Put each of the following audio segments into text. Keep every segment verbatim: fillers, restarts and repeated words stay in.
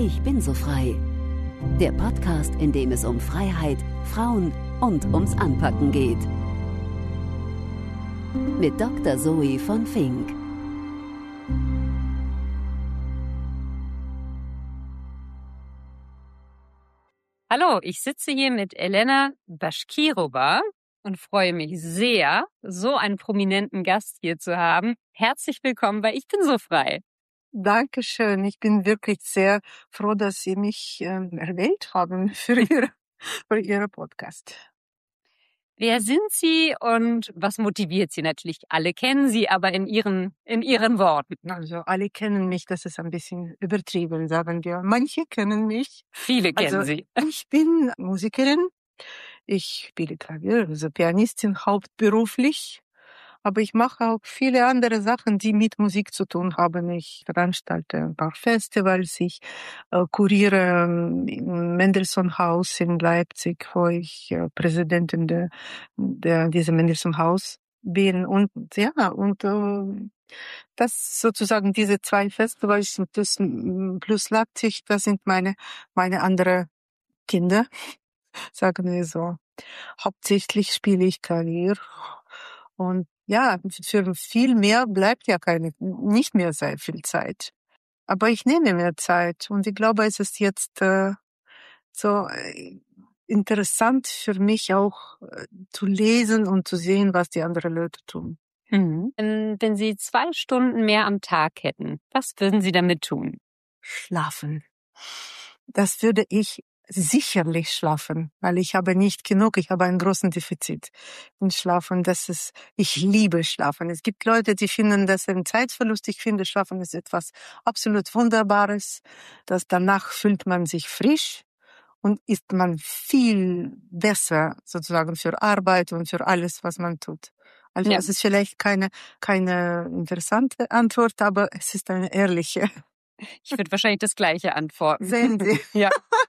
Ich bin so frei. Der Podcast, in dem es um Freiheit, Frauen und ums Anpacken geht. Mit Doktor Zoe von Fink. Hallo, ich sitze hier mit Elena Bashkirova und freue mich sehr, so einen prominenten Gast hier zu haben. Herzlich willkommen bei Ich bin so frei. Dankeschön. Ich bin wirklich sehr froh, dass Sie mich ähm, erwählt haben für Ihre, für Ihre Podcast. Wer sind Sie und was motiviert Sie? Natürlich alle kennen Sie, aber in Ihren, in Ihren Worten. Also alle kennen mich, das ist ein bisschen übertrieben, sagen wir. Manche kennen mich. Viele kennen Also, Sie. Ich bin Musikerin. Ich spiele Klavier, also Pianistin hauptberuflich. Aber ich mache auch viele andere Sachen, die mit Musik zu tun haben. Ich veranstalte ein paar Festivals. Ich äh, kuriere ähm, im Mendelssohn-Haus in Leipzig, wo ich äh, Präsidentin der, der diesem Mendelssohn-Haus bin. Und ja, und äh, das sozusagen diese zwei Festivals plus, plus Leipzig, das sind meine meine andere Kinder, sagen wir so. Hauptsächlich spiele ich Klavier. Und ja, für viel mehr bleibt ja keine, nicht mehr sehr viel Zeit. Aber ich nehme mir Zeit und ich glaube, es ist jetzt äh, so äh, interessant für mich auch äh, zu lesen und zu sehen, was die anderen Leute tun. Mhm. Wenn, wenn Sie zwei Stunden mehr am Tag hätten, was würden Sie damit tun? Schlafen. Das würde ich sicherlich schlafen, weil ich habe nicht genug, ich habe einen großen Defizit in Schlafen. Das ist, ich liebe Schlafen. Es gibt Leute, die finden das ein Zeitverlust. Ich finde, Schlafen ist etwas absolut Wunderbares, dass danach fühlt man sich frisch und ist man viel besser sozusagen für Arbeit und für alles, was man tut. Also Ja. es ist vielleicht keine, keine interessante Antwort, aber es ist eine ehrliche. Ich würde wahrscheinlich das Gleiche antworten. Sehen Sie. Ja.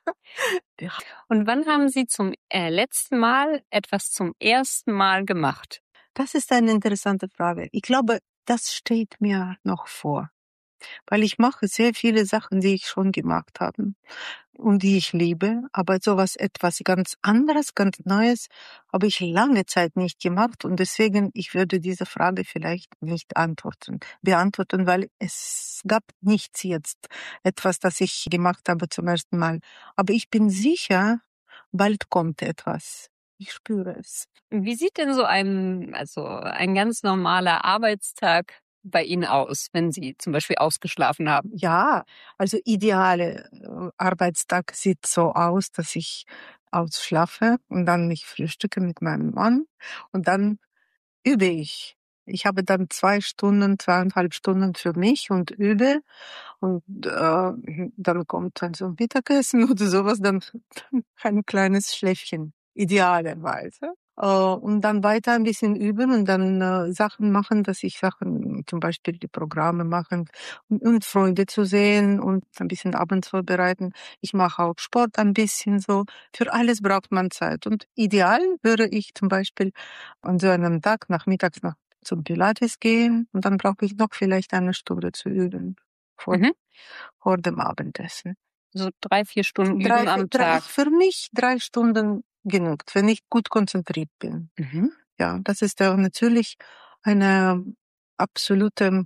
Und wann haben Sie zum äh, letzten Mal etwas zum ersten Mal gemacht? Das ist eine interessante Frage. Ich glaube, das steht mir noch vor. Weil ich mache sehr viele Sachen, die ich schon gemacht habe und die ich liebe. Aber sowas, etwas ganz anderes, ganz Neues, habe ich lange Zeit nicht gemacht. Und deswegen, ich würde diese Frage vielleicht nicht antworten, beantworten, weil es gab nichts jetzt, etwas, das ich gemacht habe zum ersten Mal. Aber ich bin sicher, bald kommt etwas. Ich spüre es. Wie sieht denn so ein, also ein ganz normaler Arbeitstag bei Ihnen aus, wenn Sie zum Beispiel ausgeschlafen haben? Ja, also ideale äh, Arbeitstag sieht so aus, dass ich ausschlafe und dann ich frühstücke mit meinem Mann und dann übe ich. Ich habe dann zwei Stunden, zweieinhalb Stunden für mich und übe und äh, dann kommt dann so ein Mittagessen oder sowas, dann ein kleines Schläfchen, idealerweise. Äh, und dann weiter ein bisschen üben und dann äh, Sachen machen, dass ich Sachen, zum Beispiel die Programme machen und, und Freunde zu sehen und ein bisschen Abend vorbereiten. Ich mache auch Sport ein bisschen so. Für alles braucht man Zeit. Und ideal würde ich zum Beispiel an so einem Tag nachmittags noch zum Pilates gehen und dann brauche ich noch vielleicht eine Stunde zu üben vor, Mhm. vor dem Abendessen. So drei, vier Stunden üben Drei, am drei, Tag. für mich drei Stunden genügt, wenn ich gut konzentriert bin. Mhm. Ja, das ist ja natürlich eine absolute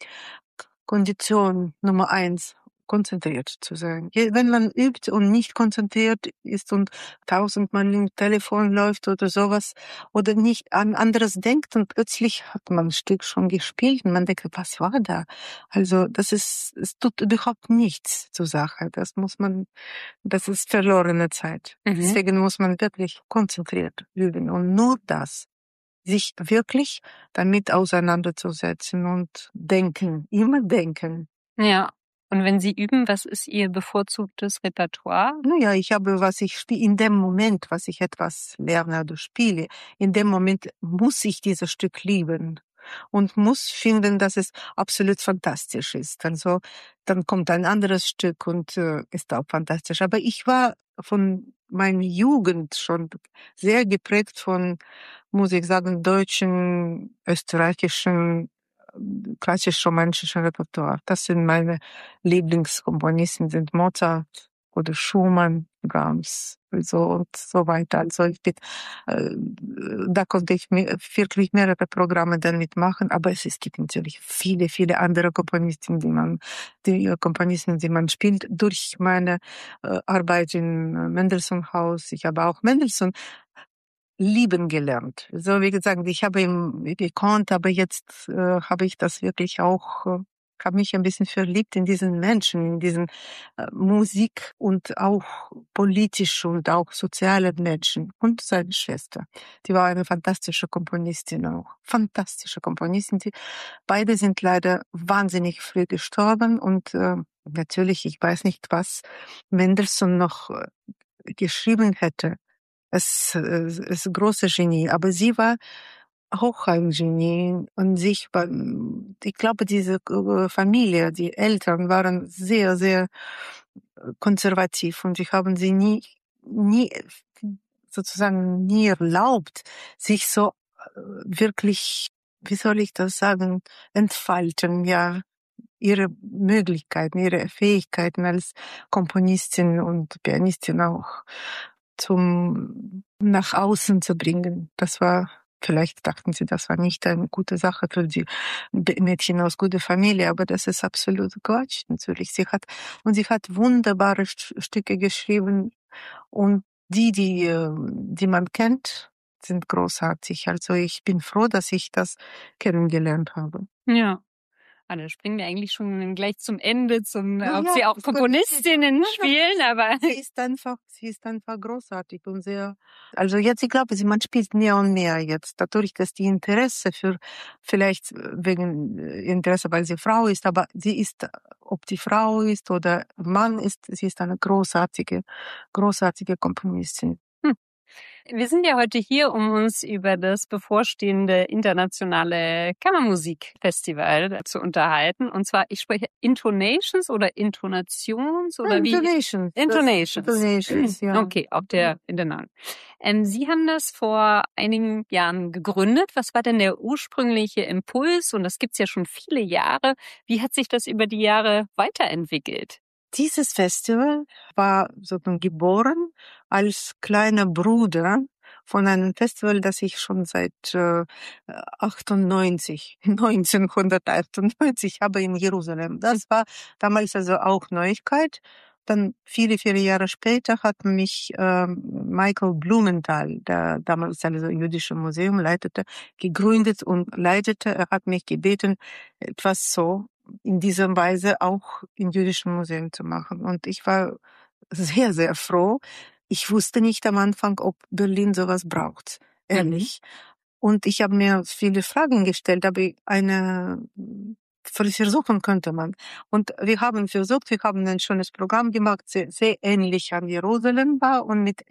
Kondition Nummer eins, konzentriert zu sein. Je- Wenn man übt und nicht konzentriert ist und tausendmal im Telefon läuft oder sowas oder nicht an anderes denkt und plötzlich hat man ein Stück schon gespielt und man denkt, was war da? Also das ist, es tut überhaupt nichts zur Sache. Das muss man, das ist verlorene Zeit. Mhm. Deswegen muss man wirklich konzentriert üben und nur das. Sich wirklich damit auseinanderzusetzen und denken, immer denken. Ja. Und wenn Sie üben, was ist Ihr bevorzugtes Repertoire? Naja, ich habe, was ich spiele, in dem Moment, was ich etwas lerne oder spiele, in dem Moment muss ich dieses Stück lieben und muss finden, dass es absolut fantastisch ist. Also dann kommt ein anderes Stück und äh, ist auch fantastisch. Aber ich war von meiner Jugend schon sehr geprägt von, muss ich sagen, deutschen, österreichischen klassisch-romantisches Repertoire. Das sind meine Lieblingskomponisten, sind Mozart oder Schumann, Brahms, so und so weiter. Also ich bin, äh, da konnte ich mir wirklich mehrere Programme damit machen, aber es, es gibt natürlich viele, viele andere Komponisten, die man, die Komponisten, die man spielt durch meine äh, Arbeit im Mendelssohn-Haus. Ich habe auch Mendelssohn lieben gelernt. So wie gesagt, ich habe ihn gekonnt, aber jetzt äh, habe ich das wirklich auch, äh, habe mich ein bisschen verliebt in diesen Menschen, in diesen äh, Musik und auch politisch und auch soziale Menschen. Und seine Schwester. Die war eine fantastische Komponistin auch. Fantastische Komponistin. Die, beide sind leider wahnsinnig früh gestorben und äh, natürlich, ich weiß nicht, was Mendelssohn noch äh, geschrieben hätte. Es es ist ein großes Genie, aber sie war auch ein Genie und sich war, ich glaube, diese äh, Familie, die Eltern waren sehr, sehr konservativ und sie haben sie nie, nie, sozusagen nie erlaubt, sich so äh, wirklich, wie soll ich das sagen, entfalten, ja, ihre Möglichkeiten, ihre Fähigkeiten als Komponistin und Pianistin auch zum nach außen zu bringen. Das war, vielleicht dachten sie, das war nicht eine gute Sache für die Mädchen aus guter Familie, aber das ist absolut Quatsch, natürlich. Sie hat, und sie hat wunderbare Stücke geschrieben und die, die, die man kennt, sind großartig. Also ich bin froh, dass ich das kennengelernt habe. Ja. Ah, da springen wir eigentlich schon gleich zum Ende, zum, Ja, ob ja, sie auch Komponistinnen ja, spielen, aber sie ist einfach, sie ist einfach großartig und sehr, also jetzt, ich glaube, sie, man spielt mehr und mehr jetzt, dadurch, dass die Interesse für, vielleicht wegen Interesse, weil sie Frau ist, aber sie ist, ob die Frau ist oder Mann ist, sie ist eine großartige, großartige Komponistin. hm. Wir sind ja heute hier, um uns über das bevorstehende internationale Kammermusikfestival zu unterhalten. Und zwar, ich spreche Intonations oder Intonations oder ja, wie? Intonations. Intonations. Intonations, ja. Okay, auch der in der Namen. Ähm, Sie haben das vor einigen Jahren gegründet. Was war denn der ursprüngliche Impuls? Und das gibt's ja schon viele Jahre. Wie hat sich das über die Jahre weiterentwickelt? Dieses Festival war sozusagen geboren als kleiner Bruder von einem Festival, das ich schon seit äh, achtundneunzig, neunzehnhundertachtundneunzig habe in Jerusalem. Das war damals also auch Neuigkeit. Dann viele, viele Jahre später hat mich äh, Michael Blumenthal, der damals also Jüdische Museum leitete, gegründet und leitete. Er hat mich gebeten, etwas so in dieser Weise auch im Jüdischen Museum zu machen. Und ich war sehr, sehr froh. Ich wusste nicht am Anfang, ob Berlin sowas braucht, ehrlich. Mhm. Und ich habe mir viele Fragen gestellt, aber eine versuchen könnte man. Und wir haben versucht, wir haben ein schönes Programm gemacht, sehr, sehr ähnlich an Jerusalem war und mit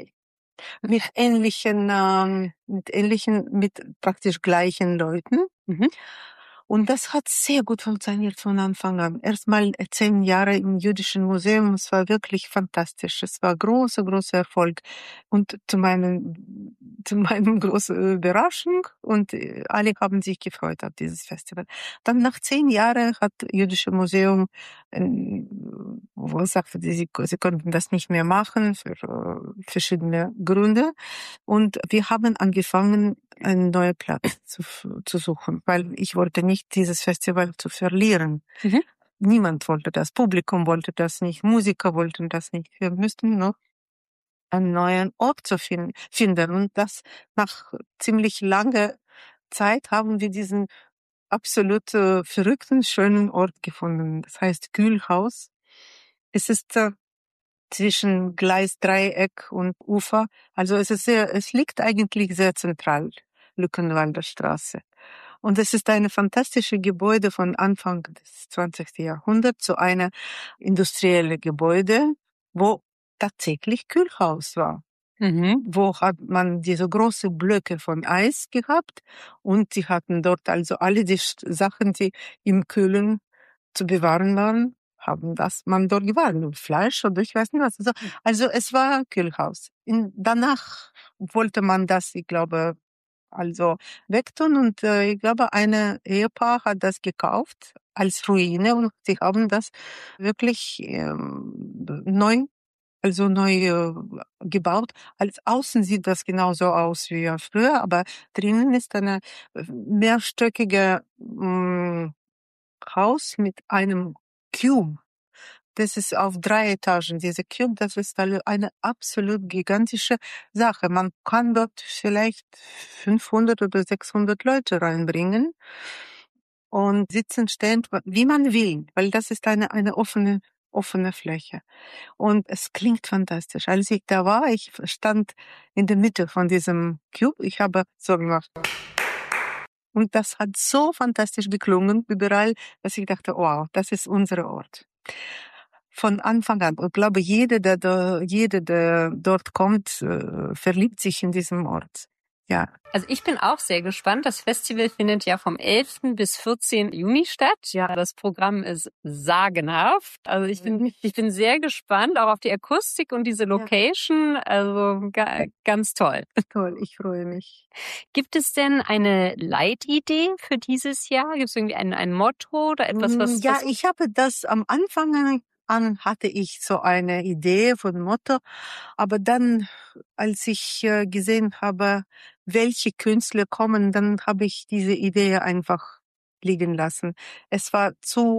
mit ähnlichen, ähm, mit ähnlichen, mit praktisch gleichen Leuten. Mhm. Und das hat sehr gut funktioniert von Anfang an. Erstmal zehn Jahre im Jüdischen Museum. Es war wirklich fantastisch. Es war großer, großer Erfolg. Und zu meinem, zu meinem großen Überraschung. Und alle haben sich gefreut auf dieses Festival. Dann nach zehn Jahren hat Jüdische Museum, wo sagte sie, sie konnten das nicht mehr machen für verschiedene Gründe. Und wir haben angefangen, einen neuen Platz zu, zu suchen, weil ich wollte nicht dieses Festival zu verlieren. Mhm. Niemand wollte das, Publikum wollte das nicht, Musiker wollten das nicht. Wir müssten noch einen neuen Ort zu finden. Und das nach ziemlich langer Zeit haben wir diesen absolut äh, verrückten, schönen Ort gefunden. Das heißt Kühlhaus. Es ist äh, zwischen Gleisdreieck und Ufer. Also es ist sehr, es liegt eigentlich sehr zentral. Luckenwalder Straße. Und es ist eine fantastische Gebäude von Anfang des zwanzigsten Jahrhunderts, so eine industrielle Gebäude, wo tatsächlich Kühlhaus war. Mhm. Wo hat man diese große Blöcke von Eis gehabt und sie hatten dort also alle die Sachen, die im Kühlen zu bewahren waren, haben das man dort gewahren. Fleisch oder ich weiß nicht was. Also, also es war Kühlhaus. In, danach wollte man das, ich glaube, also wegtun. Und äh, ich glaube, ein Ehepaar hat das gekauft als Ruine und sie haben das wirklich ähm, neu, also neu äh, gebaut. Als außen sieht das genauso aus wie früher, aber drinnen ist eine mehrstöckige mh, Haus mit einem Cube. Das ist auf drei Etagen. Diese Cube, das ist eine absolut gigantische Sache. Man kann dort vielleicht fünfhundert oder sechshundert Leute reinbringen und sitzen, stehen, wie man will, weil das ist eine, eine offene, offene Fläche. Und es klingt fantastisch. Als ich da war, ich stand in der Mitte von diesem Cube. Ich habe so gemacht. Und das hat so fantastisch geklungen überall, dass ich dachte, wow, das ist unser Ort. Von Anfang an. Ich glaube, jeder, der, da, jeder, der dort kommt, äh, verliebt sich in diesem Ort. Ja. Also ich bin auch sehr gespannt. Das Festival findet ja vom elften bis vierzehnten Juni statt. Ja, das Programm ist sagenhaft. Also ich bin, ich bin sehr gespannt, auch auf die Akustik und diese Location. Also ga, ganz toll. Toll, ich freue mich. Gibt es denn eine Leitidee für dieses Jahr? Gibt es irgendwie ein, ein Motto oder etwas, was... Ja, was ich habe das am Anfang an, hatte ich so eine Idee von Motto. Aber dann, als ich äh, gesehen habe, welche Künstler kommen, dann habe ich diese Idee einfach liegen lassen. Es war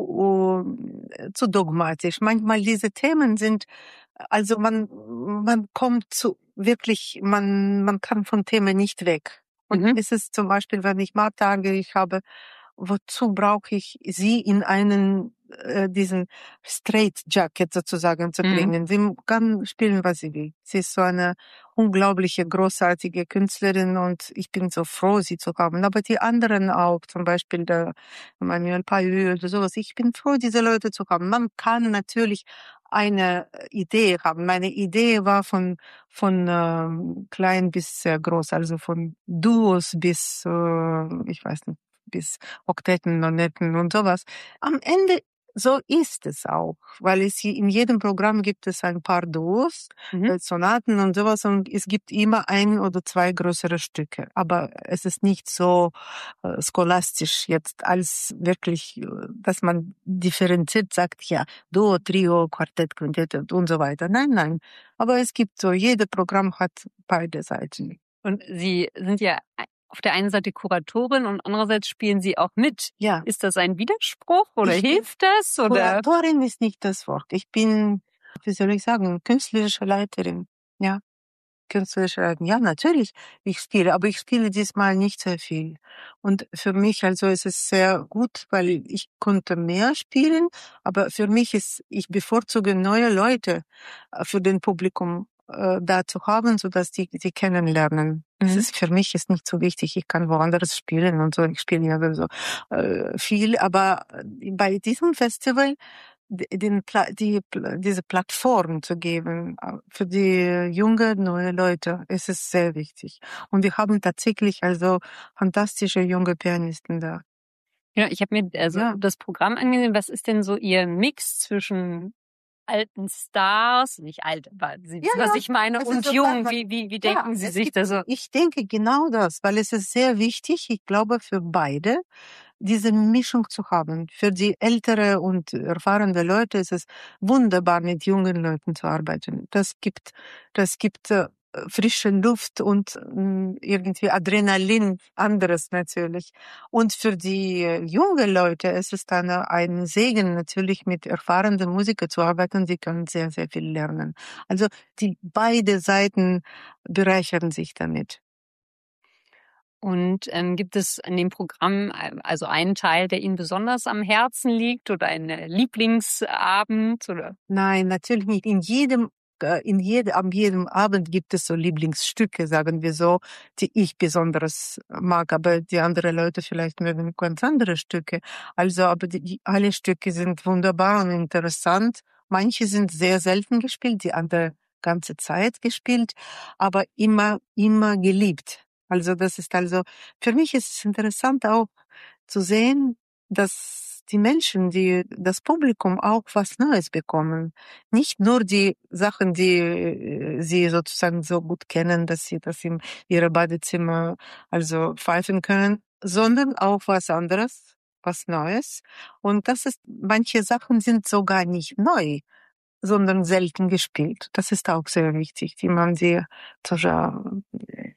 zu, uh, zu dogmatisch. Manchmal diese Themen sind, also man, man kommt zu, wirklich, man, man kann von Themen nicht weg. Und Mhm. es ist zum Beispiel, wenn ich Marktage, ich habe, wozu brauche ich sie in einen, äh, diesen Straight Jacket sozusagen zu Mhm. bringen? Sie kann spielen, was sie will. Sie ist so eine unglaubliche, großartige Künstlerin und ich bin so froh, sie zu haben. Aber die anderen auch, zum Beispiel der Manuel Payeux oder sowas, ich bin froh, diese Leute zu haben. Man kann natürlich eine Idee haben. Meine Idee war von von ähm, klein bis sehr groß, also von Duos bis, äh, ich weiß nicht, bis Oktetten, Nonetten und sowas. Am Ende so ist es auch, weil es hier in jedem Programm gibt es ein paar Duos, Mhm. äh, Sonaten und sowas und es gibt immer ein oder zwei größere Stücke. Aber es ist nicht so äh, scholastisch jetzt als wirklich, äh, dass man differenziert sagt, ja, Duo, Trio, Quartett, Quintett und so weiter. Nein, nein. Aber es gibt so, jedes Programm hat beide Seiten. Und Sie sind ja auf der einen Seite Kuratorin und andererseits spielen Sie auch mit. Ja. Ist das ein Widerspruch oder Ich bin- hilft das? Oder? Kuratorin ist nicht das Wort. Ich bin, wie soll ich sagen, künstlerische Leiterin. Ja, künstlerische Leiterin. Ja, natürlich, ich spiele, aber ich spiele diesmal nicht sehr viel. Und für mich also ist es sehr gut, weil ich konnte mehr spielen, aber für mich ist, ich bevorzuge neue Leute äh, für den Publikum äh, da zu haben, so dass die die kennenlernen. Das Mhm. ist für mich ist nicht so wichtig. Ich kann woanders spielen und so. Ich spiele ja so äh, viel, aber bei diesem Festival d- den Pla die Pla- diese Plattform zu geben äh, für die junge neue Leute, ist es sehr wichtig. Und wir haben tatsächlich also fantastische junge Pianisten da. Ja, ich habe mir also Ja. das Programm angesehen. Was ist denn so Ihr Mix zwischen alten Stars, nicht alt, aber Sie wissen, Ja, was ja. ich meine, Es und ist jung? total- Wie, wie, wie Ja, denken Sie es sich gibt- das so? Ich denke genau das, weil es ist sehr wichtig, ich glaube, für beide, diese Mischung zu haben. Für die ältere und erfahrene Leute ist es wunderbar, mit jungen Leuten zu arbeiten. Das gibt, das gibt äh, frische Luft und mh, irgendwie Adrenalin, anderes natürlich. Und für die äh, jungen Leute ist es dann äh, ein Segen, natürlich mit erfahrenen Musikern zu arbeiten. Sie können sehr, sehr viel lernen. Also die beide Seiten bereichern sich damit. Und ähm, gibt es in dem Programm äh, also einen Teil, der Ihnen besonders am Herzen liegt oder einen äh, Lieblingsabend oder? Nein, natürlich nicht. In jedem, äh, in jedem, an jedem Abend gibt es so Lieblingsstücke, sagen wir so, die ich besonders mag, aber die anderen Leute vielleicht mögen ganz andere Stücke. Also, aber die, die, alle Stücke sind wunderbar und interessant. Manche sind sehr selten gespielt, die andere ganze Zeit gespielt, aber immer, immer geliebt. Also, das ist also, für mich ist es interessant auch zu sehen, dass dass die Menschen, die das Publikum auch was Neues bekommen. Nicht nur die Sachen, die äh, sie sozusagen so gut kennen, dass sie das in ihrem Badezimmer also pfeifen können, sondern auch was anderes, was Neues. Und das ist, manche Sachen sind sogar nicht neu, sondern selten gespielt. Das ist auch sehr wichtig, die man sie тоже, äh,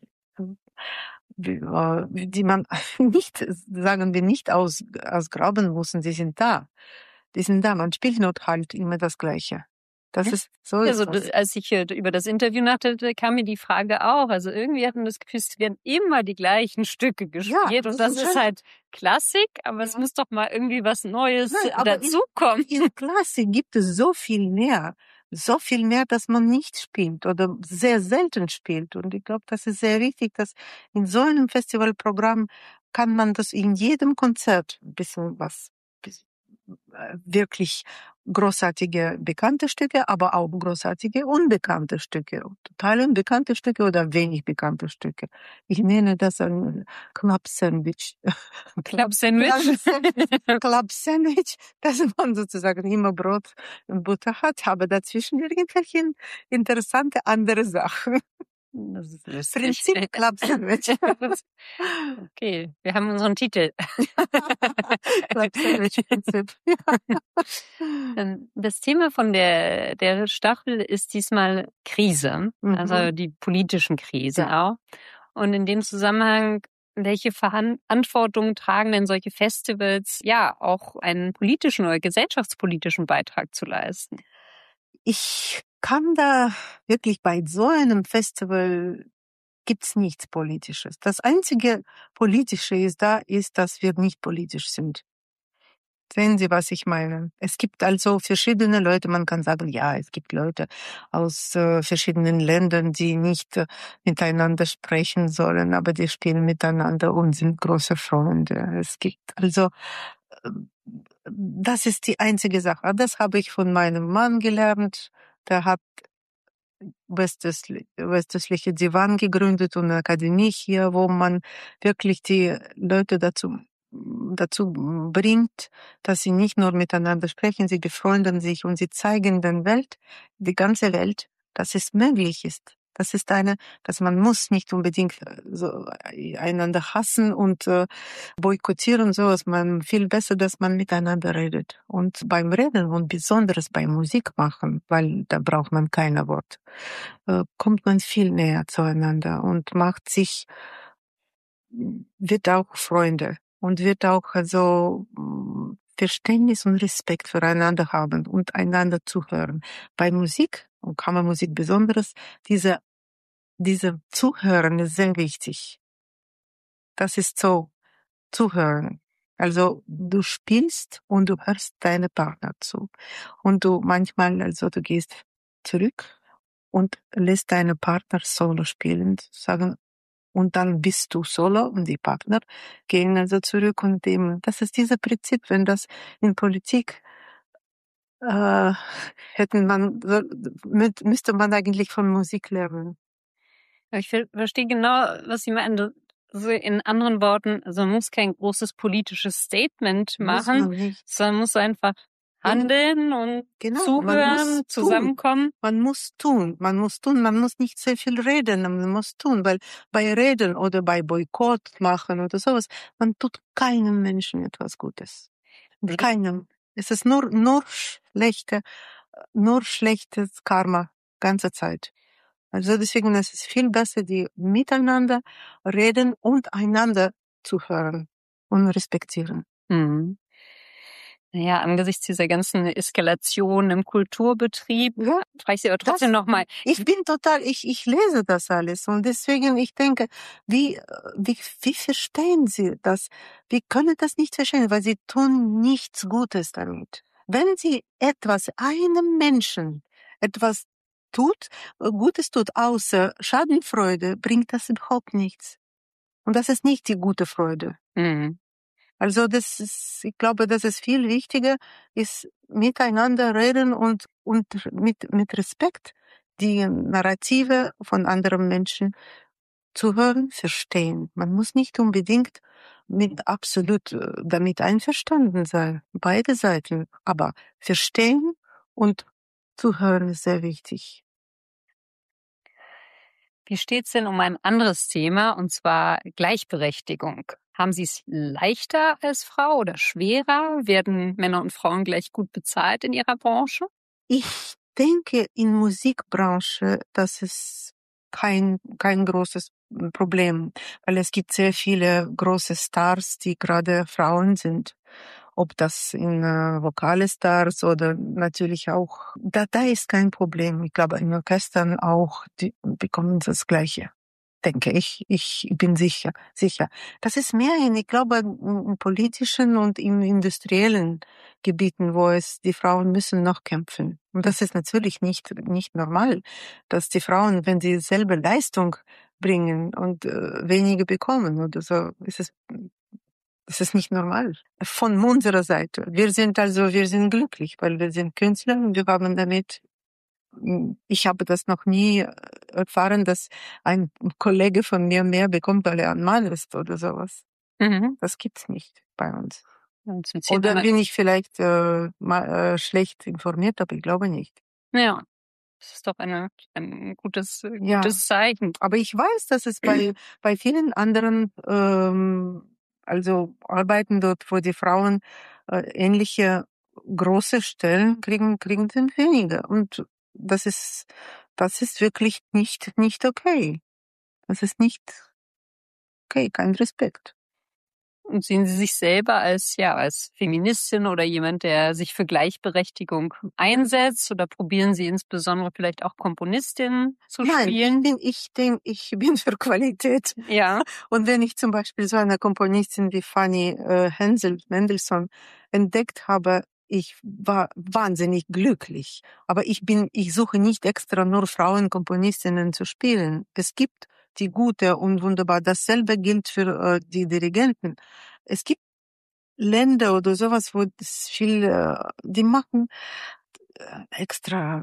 die man nicht, sagen wir, nicht aus, ausgraben muss. Die sind da. Die sind da. Man spielt nur halt immer das Gleiche. Das ist, so ist Also, das. als ich äh, über das Interview nachdachte, kam mir die Frage auch. Also irgendwie hatten das Gefühl, es werden immer die gleichen Stücke gespielt. Ja, und das ist halt Klassik, aber es Ja. muss doch mal irgendwie was Neues Nein, aber dazukommen. In Klassik gibt es so viel mehr. So viel mehr, dass man nicht spielt oder sehr selten spielt. Und ich glaube, das ist sehr wichtig, dass in so einem Festivalprogramm kann man das in jedem Konzert ein bisschen was, bis- äh, wirklich großartige bekannte Stücke, aber auch großartige unbekannte Stücke. Total unbekannte Stücke oder wenig bekannte Stücke. Ich nenne das ein Club Sandwich. Club Sandwich. Club Sandwich, dass man sozusagen immer Brot und Butter hat, aber dazwischen irgendwelche interessante andere Sachen. Das ist lustig. Prinzip Club Sandwich. Okay, wir haben unseren Titel. Club Sandwich Prinzip. Ähm, Das Thema von der, der Staffel ist diesmal Krise, Mhm. also die politischen Krisen Ja. auch. Und in dem Zusammenhang, welche Verantwortung tragen denn solche Festivals, ja, auch einen politischen oder gesellschaftspolitischen Beitrag zu leisten? Ich kann da wirklich bei so einem Festival gibt's nichts Politisches. Das einzige Politische ist da, ist, dass wir nicht politisch sind. Sehen Sie, was ich meine? Es gibt also verschiedene Leute, man kann sagen, ja, es gibt Leute aus äh, verschiedenen Ländern, die nicht äh, miteinander sprechen sollen, aber die spielen miteinander und sind große Freunde. Es gibt also, äh, das ist die einzige Sache. Das habe ich von meinem Mann gelernt. Der hat westöstli- westöstliche Divan gegründet und eine Akademie hier, wo man wirklich die Leute dazu dazu bringt, dass sie nicht nur miteinander sprechen, sie befreunden sich und sie zeigen der Welt, die ganze Welt, dass es möglich ist. Das ist eine, dass man muss nicht unbedingt äh, so äh, einander hassen und äh, boykottieren, so ist man viel besser, dass man miteinander redet. Und beim Reden und besonders beim Musik machen, weil da braucht man keine Wort, äh, kommt man viel näher zueinander und macht sich, wird auch Freunde und wird auch also mm, Verständnis und Respekt füreinander haben und einander zuhören. Bei Musik und Kammermusik besonders, diese, diese Zuhören ist sehr wichtig. Das ist so, zuhören. Also du spielst und du hörst deine Partner zu. Und du manchmal, also du gehst zurück und lässt deine Partner solo spielen, sagen, und dann bist du solo und die Partner gehen also zurück und dem, das ist dieses Prinzip, wenn das in Politik äh, hätten man, so- mit, müsste man eigentlich von Musik lernen. Ich ver- verstehe genau, was Sie meinen. Also in anderen Worten, also man muss kein großes politisches Statement Muss machen, man nicht. sondern muss einfach handeln und Genau, man muss zuhören, tun. zusammenkommen. Man muss tun, man muss tun, man muss nicht sehr viel reden, man muss tun, weil bei Reden oder bei Boykott machen oder sowas, man tut keinem Menschen etwas Gutes. Würde- Keinem. Es ist nur, nur schlechte, nur schlechtes Karma, ganze Zeit. Also deswegen ist es viel besser, die miteinander reden und einander zuhören und respektieren. Mhm. Naja, angesichts dieser ganzen Eskalation im Kulturbetrieb, Ja, frage ich Sie aber trotzdem das- nochmal. Ich bin total, ich, ich lese das alles und deswegen, ich denke, wie, wie, wie verstehen Sie das? Wie können das nicht verstehen? Weil Sie tun nichts Gutes damit. Wenn Sie etwas, einem Menschen etwas tut, äh, Gutes tut, außer Schadenfreude, bringt das überhaupt nichts. Und das ist nicht die gute Freude. Mhm. Also das ist, ich glaube, das ist viel wichtiger, ist miteinander reden und, und mit, mit Respekt die Narrative von anderen Menschen zu hören, verstehen. Man muss nicht unbedingt mit absolut äh, damit einverstanden sein, beide Seiten. Aber verstehen und zuhören ist sehr wichtig. Wie steht's denn um ein anderes Thema, und zwar Gleichberechtigung? Haben Sie es leichter als Frau oder schwerer? Werden Männer und Frauen gleich gut bezahlt in Ihrer Branche? Ich denke, in Musikbranche, das ist kein, kein großes Problem, weil es gibt sehr viele große Stars, die gerade Frauen sind. Ob das in äh, vokale Stars oder natürlich auch, da, da ist kein Problem. Ich glaube, in Orchestern auch, die bekommen das Gleiche. Denke ich, ich bin sicher, sicher. Das ist mehr in, ich glaube, im politischen und im industriellen Gebieten, wo es, die Frauen müssen noch kämpfen. Und das ist natürlich nicht, nicht normal, dass die Frauen, wenn sie selber Leistung bringen und äh, wenige bekommen oder so, ist es, das ist nicht normal. Von unserer Seite. Wir sind also, wir sind glücklich, weil wir sind Künstler und wir haben damit, ich habe das noch nie erfahren, dass ein Kollege von mir mehr bekommt, weil er ein Mann ist oder sowas. Mhm. Das gibt's nicht bei uns. Und zum Thema- Oder bin ich vielleicht äh, mal, äh, schlecht informiert, aber ich glaube nicht. Ja, das ist doch eine, ein gutes, äh, Ja. gutes Zeichen. Aber ich weiß, dass es bei, bei vielen anderen, ähm, also Arbeiten dort, wo die Frauen äh, ähnliche große Stellen kriegen, kriegen sie weniger. Und das ist, das ist wirklich nicht, nicht okay. Das ist nicht okay, kein Respekt. Und sehen Sie sich selber als, ja, als Feministin oder jemand, der sich für Gleichberechtigung einsetzt? Oder probieren Sie insbesondere vielleicht auch Komponistin zu Nein, spielen? ich bin, ich denke, ich bin für Qualität. Ja. Und wenn ich zum Beispiel so eine Komponistin wie Fanny äh, Hensel, Mendelssohn entdeckt habe, ich war wahnsinnig glücklich. Aber ich bin, ich suche nicht extra nur Frauenkomponistinnen zu spielen. Es gibt die gute und wunderbar. Dasselbe gilt für äh, die Dirigenten. Es gibt Länder oder sowas, wo das viel, äh, die machen äh, extra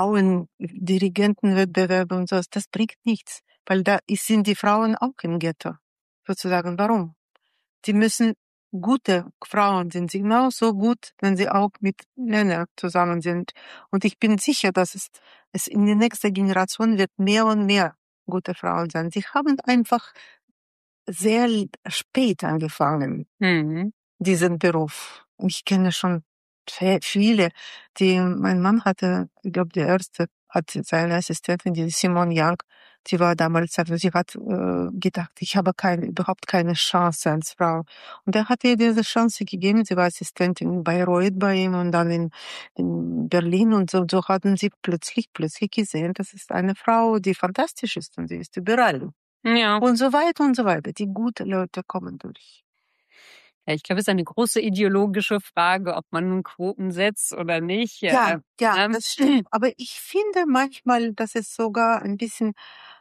Frauen-Dirigentenwettbewerbe und sowas. Das bringt nichts, weil da sind die Frauen auch im Ghetto. Sozusagen, warum? Die müssen gute Frauen sind sie genauso gut, wenn sie auch mit Männern zusammen sind. Und ich bin sicher, dass es, es in der nächsten Generation wird mehr und mehr gute Frauen sein. Sie haben einfach sehr spät angefangen, Mhm. diesen Beruf. Ich kenne schon fe- viele, die, mein Mann hatte, ich glaube, der erste hat seine Assistentin, die Simone Young, die war damals, also sie hat äh, gedacht, ich habe keine, überhaupt keine Chance als Frau. Und er hat ihr diese Chance gegeben, sie war Assistentin in Bayreuth bei ihm und dann in, in Berlin und so, so hatten sie plötzlich, plötzlich gesehen, das ist eine Frau, die fantastisch ist und sie ist überall. Ja. Und so weiter und so weiter. Die guten Leute kommen durch. Ja, ich glaube, es ist eine große ideologische Frage, ob man nun Quoten setzt oder nicht. Ja, Äh, ja, ähm, das stimmt. Aber ich finde manchmal, dass es sogar ein bisschen,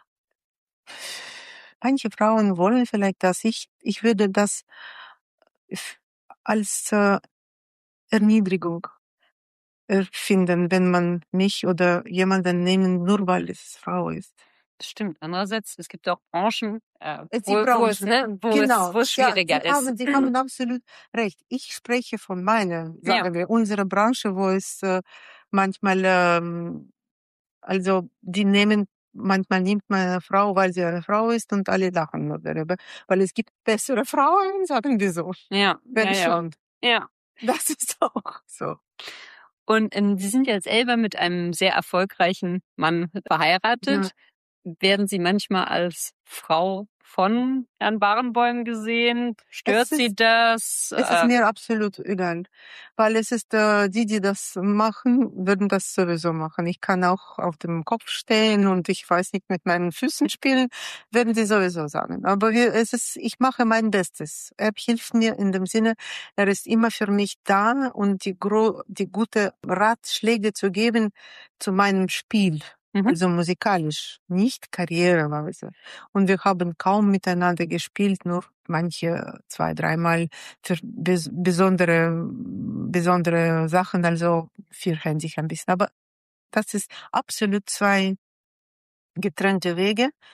manche Frauen wollen vielleicht, dass ich, ich würde das f- als äh, Erniedrigung finden, wenn man mich oder jemanden nehmen, nur weil es Frau ist. Das stimmt. Andererseits, es gibt auch Branchen, äh, Es wo, gibt wo, es, Branchen. ne, wo, Genau. es, wo es Ja, schwieriger Sie haben, ist. Sie haben absolut recht. Ich spreche von meiner, Ja. sagen wir, unserer Branche, wo es äh, manchmal, ähm, also die nehmen, manchmal nimmt man eine Frau, weil sie eine Frau ist und alle lachen nur darüber, weil es gibt bessere Frauen, sagen die so. Ja, Wenn ja, ja. schon. Ja. Das ist auch so. Und ähm, Sie sind ja jetzt selber mit einem sehr erfolgreichen Mann verheiratet. Werden Sie manchmal als Frau von Herrn Barenboim gesehen? Stört Es ist- Sie das? Es ist Äh, mir absolut egal, weil es ist, äh, die, die das machen, würden das sowieso machen. Ich kann auch auf dem Kopf stehen und ich weiß nicht, mit meinen Füßen spielen, werden sie sowieso sagen. Aber wir, es ist, ich mache mein Bestes. Er hilft mir in dem Sinne, er ist immer für mich da und die, gro die gute Ratschläge zu geben zu meinem Spiel. mhm. Also musikalisch, nicht karriereweise. Und wir haben kaum miteinander gespielt, nur manche zwei, dreimal für bes besondere, besondere Sachen, also vierhändig ein bisschen. Aber das ist absolut zwei getrennte Wege.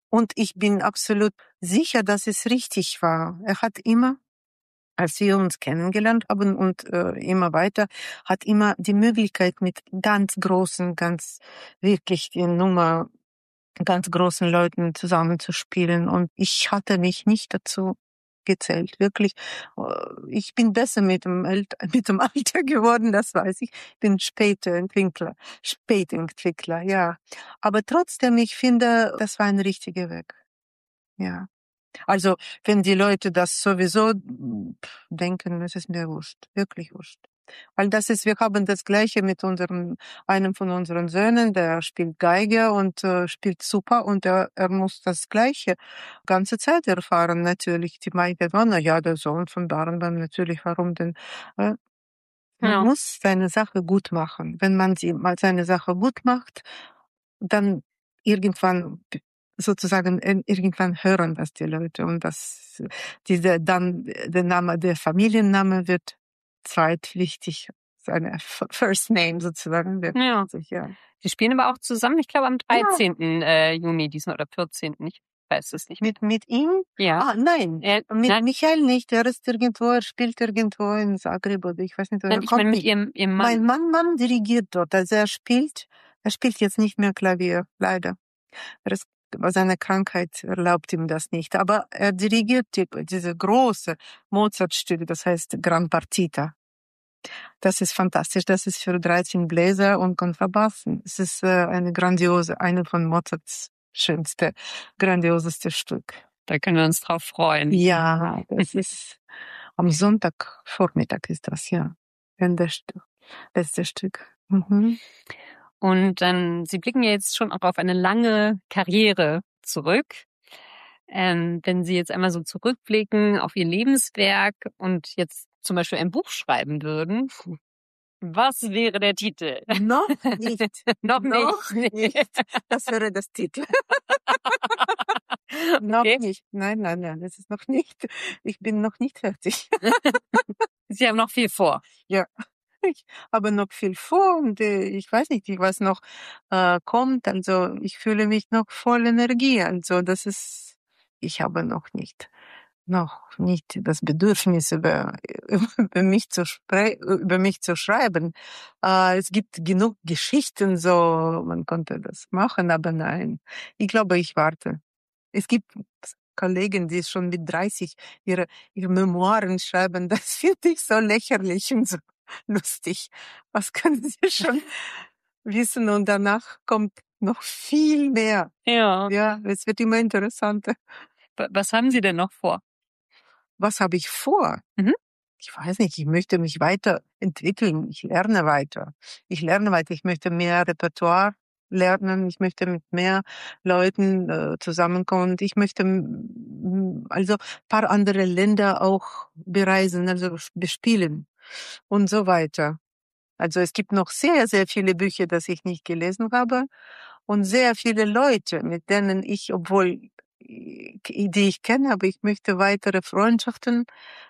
Und ich bin absolut sicher, dass es richtig war. Er hat immer, als wir uns kennengelernt haben und äh, immer weiter, hat immer die Möglichkeit mit ganz großen, ganz wirklich die Nummer, ganz großen Leuten zusammenzuspielen. Und ich hatte mich nicht dazu gezählt, wirklich. Ich bin besser mit dem, Alt- mit dem Alter geworden, das weiß ich. Ich bin später Entwickler, Spätentwickler, ja. Aber trotzdem, ich finde, das war ein richtiger Weg. Ja. Also, wenn die Leute das sowieso pff, denken, es ist mir wurscht, wirklich wurscht. Weil das ist, wir haben das Gleiche mit unserem, einem von unseren Söhnen, der spielt Geige und äh, spielt super und er, er muss das Gleiche ganze Zeit erfahren, natürlich. Die meinte, oh, na ja, der Sohn von Barenbaum, natürlich, warum denn? Äh, man Ja. muss seine Sache gut machen. Wenn man sie mal seine Sache gut macht, dann irgendwann sozusagen äh, irgendwann hören das die Leute und das diese dann der Name, der Familienname wird zweitwichtig, seine First Name sozusagen wird Ja. sich, ja. Sie spielen aber auch zusammen, ich glaube am Ja. dreizehnten Äh, Juni diesmal oder vierzehnten Ich weiß es nicht. Mit mit ihm? Ja. Ah, nein, Äh, mit nein, Michael nicht. Er ist irgendwo, er spielt irgendwo in Zagreb oder ich weiß nicht, nein, er ich kommt meine mit nicht. ihrem, ihrem Mein Mann. Mann, Mann dirigiert dort, also er spielt, er spielt jetzt nicht mehr Klavier, leider. Er ist, seine Krankheit erlaubt ihm das nicht. Aber er dirigiert die, diese große Mozart-Stücke, das heißt Gran Partita. Das ist fantastisch. Das ist für dreizehn Bläser und Kontrabass. Es ist äh, eine grandiose, eine von Mozarts schönste, grandioseste Stück. Da können wir uns drauf freuen. Ja, das ist am Sonntagvormittag ist das, ja. Ende Stück, letzte Stück. Mhm. Und dann, Sie blicken ja jetzt schon auch auf eine lange Karriere zurück. Ähm, wenn Sie jetzt einmal so zurückblicken auf Ihr Lebenswerk und jetzt zum Beispiel ein Buch schreiben würden, was wäre der Titel? Noch nicht. Noch Noch nicht. nicht. Das wäre das Titel. Noch Okay. nicht. Nein, nein, nein, das ist noch nicht. Ich bin noch nicht fertig. Sie haben noch viel vor. Ja, ich habe noch viel vor und äh, ich weiß nicht, was noch äh, kommt. Also ich fühle mich noch voll Energie. Also das ist, ich habe noch nicht, noch nicht das Bedürfnis über, über mich zu spre über mich zu schreiben. Äh, es gibt genug Geschichten, so man konnte das machen, aber nein. Ich glaube, ich warte. Es gibt Kollegen, die schon mit dreißig ihre, ihre Memoiren schreiben. Das finde ich so lächerlich und so lustig. Was können sie schon wissen? Und danach kommt noch viel mehr. Ja. Ja, es wird immer interessanter. W- Was haben Sie denn noch vor? Was habe ich vor? Mhm. Ich weiß nicht, ich möchte mich weiterentwickeln. Ich lerne weiter. Ich lerne weiter. Ich möchte mehr Repertoire lernen. Ich möchte mit mehr Leuten äh, zusammenkommen. Und ich möchte mm, also paar andere Länder auch bereisen, also bespielen und so weiter. Also es gibt noch sehr, sehr viele Bücher, das ich nicht gelesen habe und sehr viele Leute, mit denen ich, obwohl äh, die ich kenne, aber ich möchte weitere Freundschaften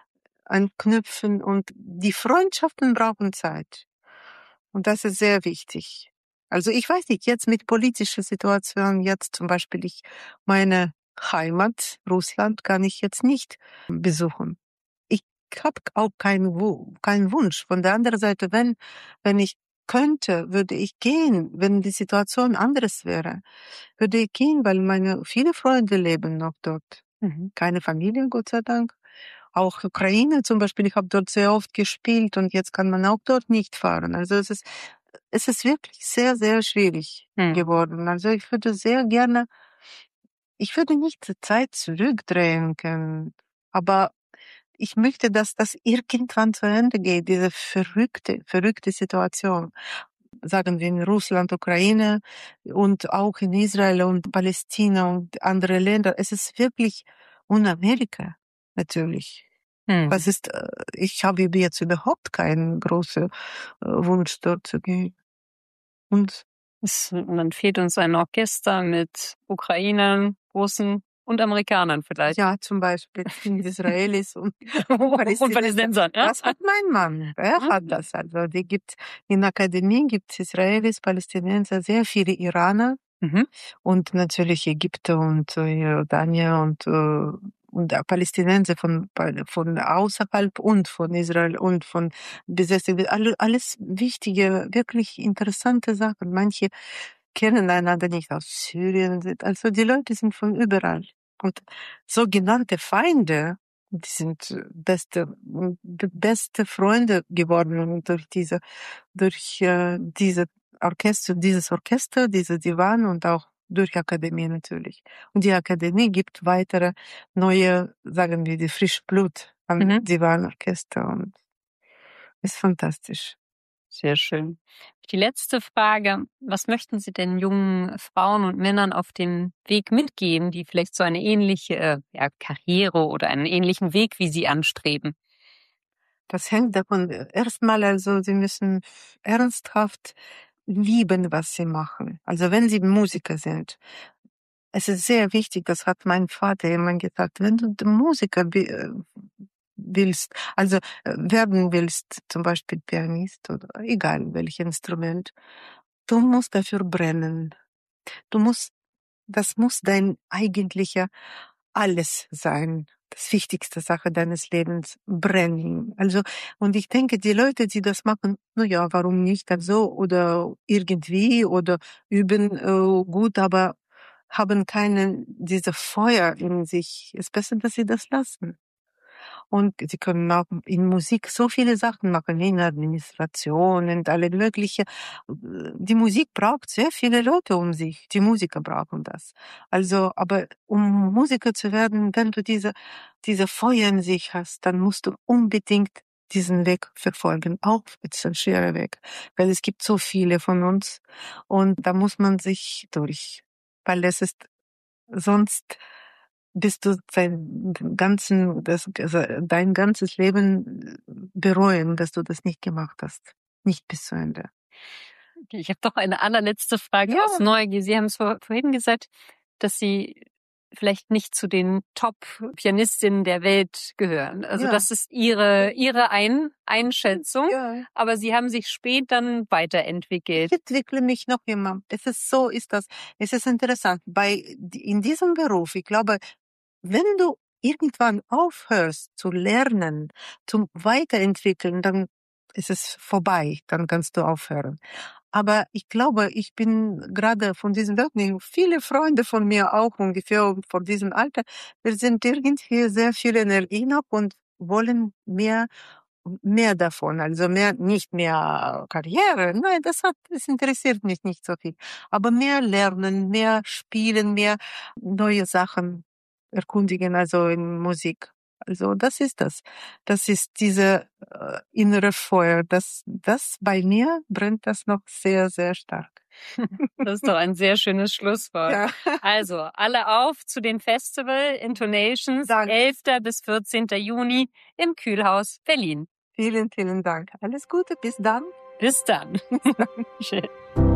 anknüpfen und die Freundschaften brauchen Zeit. Und das ist sehr wichtig. Also ich weiß nicht, jetzt mit politischer Situation, jetzt zum Beispiel ich, meine Heimat, Russland, kann ich jetzt nicht besuchen. Ich habe auch keinen, Wu- keinen Wunsch. Von der anderen Seite, wenn, wenn ich könnte, würde ich gehen, wenn die Situation anderes wäre, würde ich gehen, weil meine viele Freunde leben noch dort. Mhm. Keine Familie, Gott sei Dank. Auch Ukraine zum Beispiel, ich habe dort sehr oft gespielt und jetzt kann man auch dort nicht fahren. Also es ist, es ist wirklich sehr, sehr schwierig Hm. geworden. Also ich würde sehr gerne, ich würde nicht die Zeit zurückdrehen können, aber ich möchte, dass das irgendwann zu Ende geht, diese verrückte, verrückte Situation. Sagen wir in Russland, Ukraine und auch in Israel und Palästina und andere Länder. Es ist wirklich, und Amerika natürlich. Hm. Das ist, äh, ich habe jetzt überhaupt keinen großen äh, Wunsch dort zu gehen. Und Es, man fehlt uns ein Orchester mit Ukrainern, Russen und Amerikanern vielleicht. ja, zum Beispiel in Israelis und Und Palästinenser. Palästinensern. Ja? Das hat mein Mann. Er hat das. Also, die gibt, in der Akademie gibt es Israelis, Palästinenser, sehr viele Iraner. Mhm. Und natürlich Ägypter und äh, Jordanien und, äh, und der Palästinenser von, von außerhalb und von Israel und von besessen. Alle, alles wichtige, wirklich interessante Sachen. Manche kennen einander nicht aus Syrien. Also die Leute sind von überall. Und sogenannte Feinde, die sind beste, beste Freunde geworden durch diese, durch äh, diese Orchester, dieses Orchester, diese Divan und auch durch Akademie natürlich. Und die Akademie gibt weitere neue, sagen wir, die frische Blut an Mhm. Divanorchester und ist fantastisch. Sehr schön. Die letzte Frage. Was möchten Sie denn jungen Frauen und Männern auf dem Weg mitgeben, die vielleicht so eine ähnliche äh, ja, Karriere oder einen ähnlichen Weg wie Sie anstreben? Das hängt davon, erstmal also, sie müssen ernsthaft lieben, was sie machen. Also wenn sie Musiker sind. Es ist sehr wichtig, das hat mein Vater immer gesagt, wenn du Musiker willst, also werden willst, zum Beispiel Pianist oder egal welches Instrument, du musst dafür brennen. Du musst, das muss dein eigentlicher alles sein. Das wichtigste Sache deines Lebens, brennen. Also, und ich denke, die Leute, die das machen, na ja, warum nicht, also, oder irgendwie, oder üben äh, gut, aber haben keinen, diese Feuer in sich. Ist besser, dass sie das lassen. Und sie können auch in Musik so viele Sachen machen, in Administration und alle mögliche. Die Musik braucht sehr viele Leute um sich. Die Musiker brauchen das. Also, aber um Musiker zu werden, wenn du diese, diese Feuer in sich hast, dann musst du unbedingt diesen Weg verfolgen. Auch ist ein schwerer Weg, weil es gibt so viele von uns und da muss man sich durch, weil es ist sonst bist du dein ganzen, das, also dein ganzes Leben bereuen, dass du das nicht gemacht hast. Nicht bis zu Ende. Ich habe doch eine allerletzte Frage Ja. aus Neugier. Sie haben es vor, vorhin gesagt, dass Sie vielleicht nicht zu den Top-Pianistinnen der Welt gehören. Also Ja. das ist Ihre, Ihre Ein Einschätzung. Ja. Aber Sie haben sich spät dann weiterentwickelt. Ich entwickle mich noch immer. Es ist so, ist das. Es ist interessant. Bei, in diesem Beruf, ich glaube, wenn du irgendwann aufhörst zu lernen, zum Weiterentwickeln, dann ist es vorbei. Dann kannst du aufhören. Aber ich glaube, ich bin gerade von diesen Leuten, viele Freunde von mir auch ungefähr von diesem Alter, wir sind irgendwie sehr viel Energie noch und wollen mehr, mehr davon. Also mehr, nicht mehr Karriere. Nein, das hat, das interessiert mich nicht so viel. Aber mehr lernen, mehr spielen, mehr neue Sachen erkundigen, also in Musik. Also das ist das. Das ist diese äh, innere Feuer. Das, das bei mir brennt das noch sehr, sehr stark. Das ist doch ein sehr schönes Schlusswort. Ja. Also, alle auf zu den Festival Intonations, Danke. elfter bis vierzehnter Juni im Kühlhaus Berlin. Vielen, vielen Dank. Alles Gute, bis dann. Bis dann. Schön.